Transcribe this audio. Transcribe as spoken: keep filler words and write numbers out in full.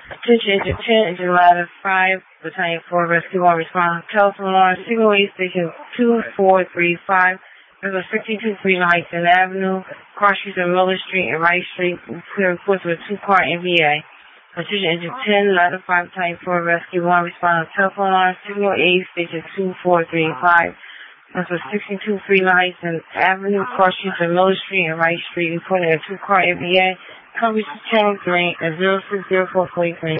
Attention, Engine ten, Engine Ladder five, Battalion four, Rescue one, respond. Telephone line, Signal eight, Station two four three five. There's a sixty-two Green Heights Avenue, Cross Street and Miller Street and Rice Street. Clear reports with a two-car N V A. Attention, Engine ten, Ladder five, Battalion four, Rescue one, respond. Telephone line, Signal eight, Station two four three five. There's a sixty-two Green Heights Avenue, Cross Street and Miller Street and Rice Street. Reporting a two-car N V A. Coverage channel three at zero six zero four four three.